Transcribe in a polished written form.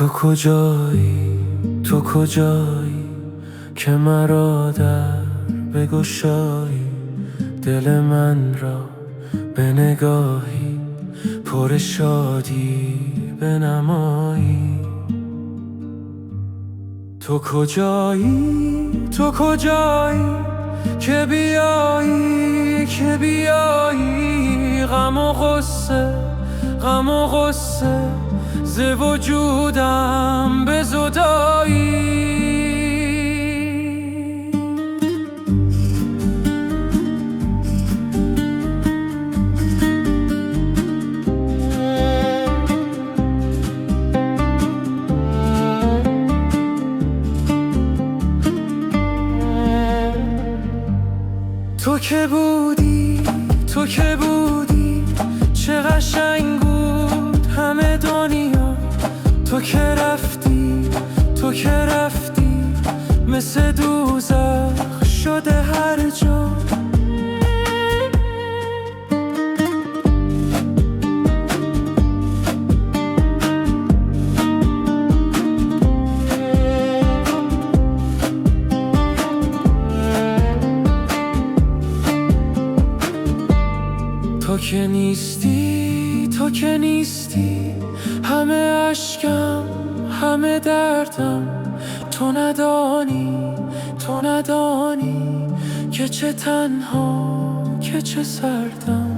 تو کجایی، تو کجایی که مرا در بگشایی، دل من را به نگاهی پر شادی بنمایی. تو کجایی، تو کجایی که بیایی، که بیایی، غم و غصه، غم و غصه ز وجودم به زدایی. تو که بودی، تو که بودی، چه قشنگ بود همه دنیا. تو که رفتی، تو که رفتی، مثل دوزخ شده هر جا. تو که نیستی، تو که نیستی، همه اشکم، همه دردم. تو ندانی، تو ندانی که چه تنها، که چه سردم.